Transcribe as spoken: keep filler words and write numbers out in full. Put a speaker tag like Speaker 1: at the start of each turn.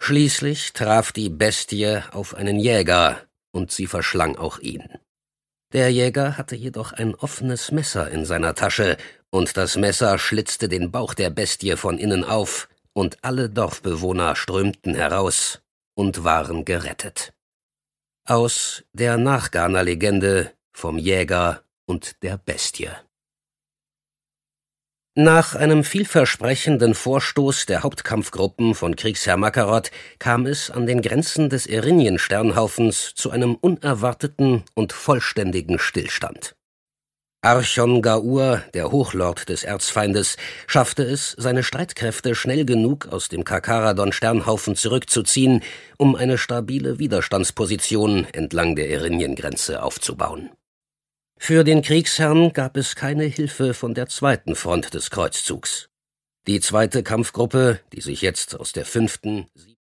Speaker 1: Schließlich traf die Bestie auf einen Jäger, und sie verschlang auch ihn. Der Jäger hatte jedoch ein offenes Messer in seiner Tasche, und das Messer schlitzte den Bauch der Bestie von innen auf, und alle Dorfbewohner strömten heraus und waren gerettet. Aus der Nachgarner-Legende vom Jäger und der Bestie. Nach einem vielversprechenden Vorstoß der Hauptkampfgruppen von Kriegsherr Makarot kam es an den Grenzen des Erinien-Sternhaufens zu einem unerwarteten und vollständigen Stillstand. Archon Gaur, der Hochlord des Erzfeindes, schaffte es, seine Streitkräfte schnell genug aus dem Kakaradon-Sternhaufen zurückzuziehen, um eine stabile Widerstandsposition entlang der Erinien-Grenze aufzubauen. Für den Kriegsherrn gab es keine Hilfe von der zweiten Front des Kreuzzugs. Die zweite Kampfgruppe, die sich jetzt aus der fünften